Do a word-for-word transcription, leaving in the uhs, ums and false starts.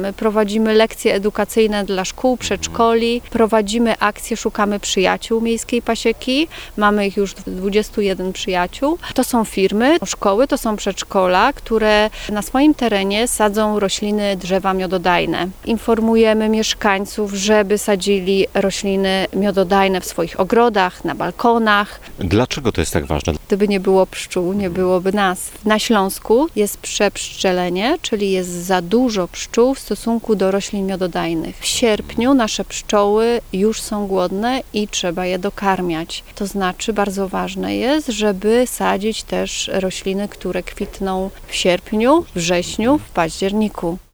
My prowadzimy lekcje edukacyjne dla szkół, przedszkoli, prowadzimy akcje Szukamy Przyjaciół Miejskiej Pasieki. Mamy ich już dwudziestu jeden przyjaciół. To są firmy, szkoły, to są przedszkola, które na swoim terenie sadzą rośliny, drzewa miododajne. Informujemy mieszkańców, żeby sadzili rośliny miododajne w swoich ogrodach, na balkonach. Dlaczego to jest tak ważne? Gdyby nie było pszczół, nie byłoby nas. Na Śląsku jest przepszczelenie, czyli jest za dużo pszczół w stosunku do roślin miododajnych. W sierpniu nasze pszczoły już są głodne i trzeba je dokarmiać. To znaczy bardzo ważne jest, żeby sadzić też rośliny, które kwitną w sierpniu, wrześniu, w październiku.